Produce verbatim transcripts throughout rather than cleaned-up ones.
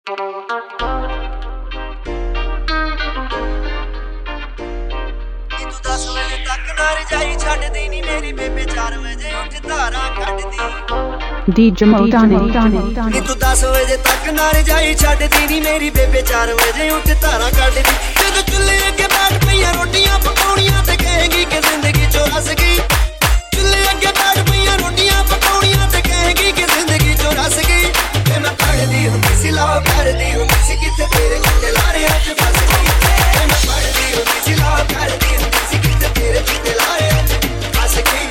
D J मोटाने नी तू दस बजे तक ना रजाई छड्डदी नी मेरी बेबे चार बजे उठ धारा कड्डदी जदों चुल्हे अगे बैठ पईयां रोटियां पकाउणियां ते कहेगी कि जिंदगी चो रस गई चुल्हे अगे बैठ पईयां रोटियां पकाउणियां ते कहेगी कि जिंदगी चो रस गई ते मैं पढ़दी हुंदी सी लाओ करदी हुंदी सी किते तेरे चिट्टे लारे अज फस गई ते मैं पढ़दी हुंदी सी लाओ करदी हुंदी सी किते तेरे चिट्टे लारे अज फस गई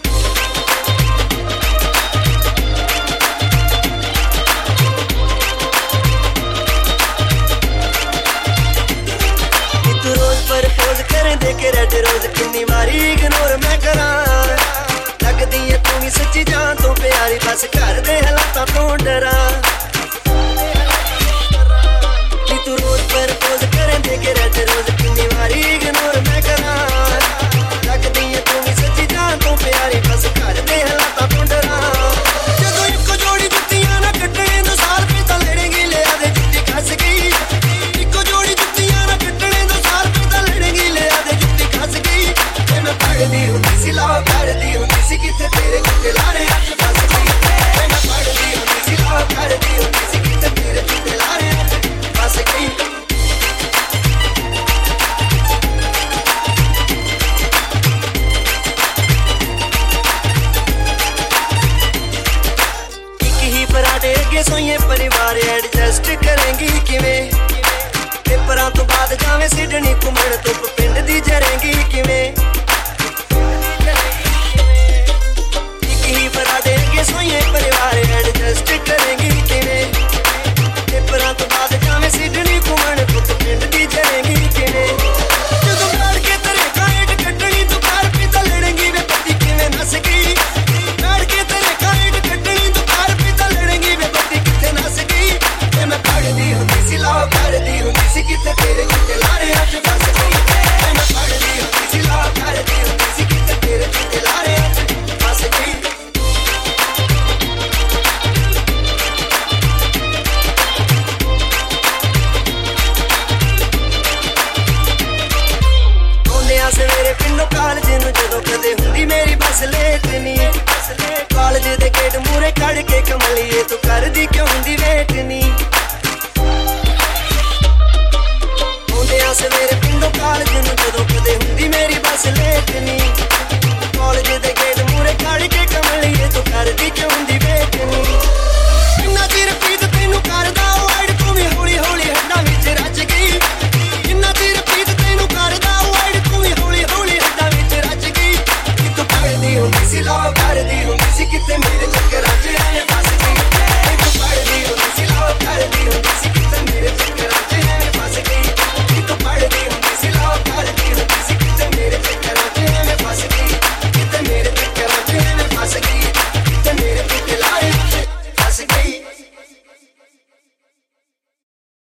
देखे रेड रोज किन्नी वारी इग्नोर मैं करा लगदी है तू भी सच्ची जान तो प्यारी बस घर दे हालातां तो डरा नी तू रोज प्रपोज करे देखे रेड रोज किन्नी वारी इग्नोर मैं करा लगदी है तू भी सच्ची जान तो प्यारी बस घर दे हालातां तो डरा जदों इक्को जोड़ी जुत्तियां ना कट्टणे दो साल पे तां लड़ेगी ले आदे जुत्ती खस गई इक्को जोड़ी जुत्तियां ना कट्टणे दो साल पे तां लड़ेगी ले आदे जुत्ती खस गई ते मैं पढ़दी हुंदी सी लाओ करदी हुंदी सी किते तेरे चिट्टे लारे अज फस गई ते मैं पढ़दी हुंदी सी लाओ करदी हुंदी सी किते तेरे चिट्टे लारे अज फस गई सोइए परिवार एडजस्ट करेंगी किवें पेपरां तो बाद जावे सिडनी घुमण तो पिंड दी जरेंगी किवें एक ही पराठे अगे सोइए परिवार एडजस्ट करेंगी किवें पेपरां तो बाद जावे सिडनी घुमण तो पिंड दी जरेंगी किवें जदों बैठ के तेरे काइट कट्टणी तू कार पे तां लड़ेंगी वे पति किवें नस गई बैठ के तेरे काइट कट्टणी तू कार पे तां लड़ेंगी वे मैं पढ़दी हुंदी सी लाओ करदी हुंदी सी किते तेरे चिट्टे लारे अज फस गई मैं पढ़दी हुंदी सी लाओ करदी हुंदी सी किते तेरे चिट्टे लारे अज फस गई औंदियां सवेरे पिंडों कालज नूं जदों कदे हुंदी मेरी बस लेट नी कालज दे गेट मूहरे कढ़ के कमलिए तू करदी क्यों हुंदी वेट नी